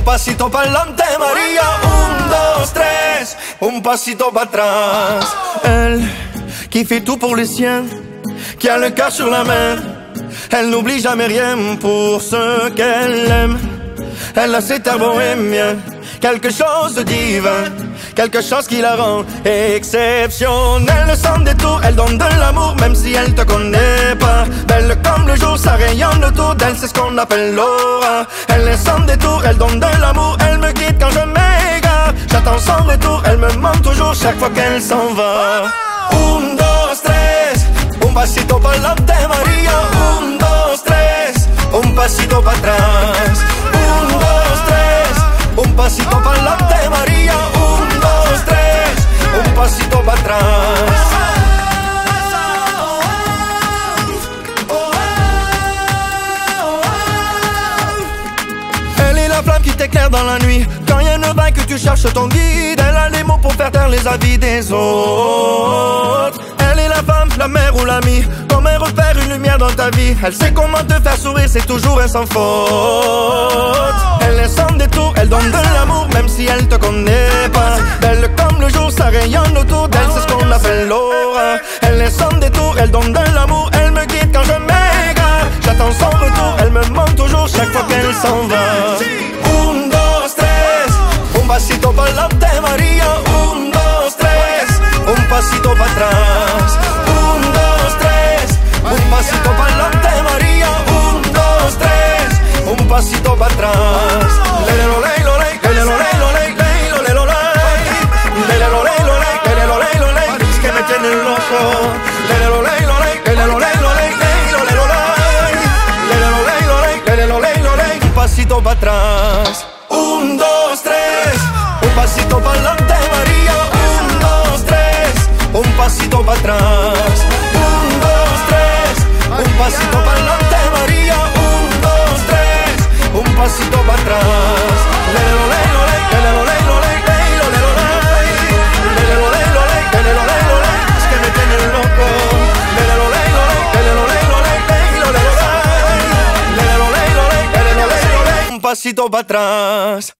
pasito pa'lante, María. Un, dos, tres, un pasito para atrás. Elle qui fait tout pour les siens, qui a le cœur sur la main. Elle n'oublie jamais rien pour ce qu'elle aime. Elle a cet air bohémien, quelque chose de divin, quelque chose qui la rend exceptionnelle. Le sang des tours, elle donne de l'amour même si elle te connaît pas. Belle comme le jour, ça rayonne autour d'elle, c'est ce qu'on appelle l'aura. Elle est sans détour, elle donne de l'amour, elle me guide quand je m'égare. J'attends son retour, elle me manque toujours chaque fois qu'elle s'en va. Un, dos, tres, un pasito pa'lante, María. Un, dos, tres, un pasito para atrás. Un, dos, tres, un pasito pa'lante, María. Un, dos, tres, un pasito para atrás. Elle est la flamme qui t'éclaire dans la nuit. Quand y a une vague que tu cherches ton guide, elle a les mots pour faire taire les avis des autres. Elle est la femme, la mère ou l'amie, comme un repère, une lumière dans ta vie. Elle sait comment te faire sourire, c'est toujours un sans faute. Elle est sans détour, elle donne de l'amour même si elle te connaît pas. Belle comme le jour, ça rayonne autour d'elle, c'est ce qu'on appelle l'aura. Elle est sans détour, elle donne de l'amour, elle me guide quand je m'égare. J'attends son retour, elle me manque toujours chaque fois qu'elle s'en va. Un, dos, tres, un pasito pa'lante, María. Un, dos, tres, un pasito para atrás. Un, dos, tres, un pasito pa'lante, María. Un, dos, tres, un pasito para atrás. Lelelo, lelo, ley, lelelo, lelo, ley, lelo, lelo, ley. Lelelo, lelo, ley, lelelo, lelo, ley. Es que me tiene loco. Lelelo, lelo, ley, lelelo, lelo, ley, lelo, lelo, ley. Lelelo, lelo, ley, lelelo, lelo, ley. Un pasito para atrás. Un, dos, tres, un pasito pa'lante, María. Un, dos, tres, un pasito para atrás. Un, dos, tres, un pasito pa'lante, María. Un, dos, tres, un pasito para atrás. Lelo, lelo, ley, lelo, lelo, ley, lelo, lelo, ley. Lelo, lelo, ley, lelo, lelo, ley. Es que me tiene loco. Lelo, lelo, ley, lelo, lelo, ley, lelo, lelo, ley. Lelo, lelo, ley, lelo, lelo, ley. Un pasito para atrás.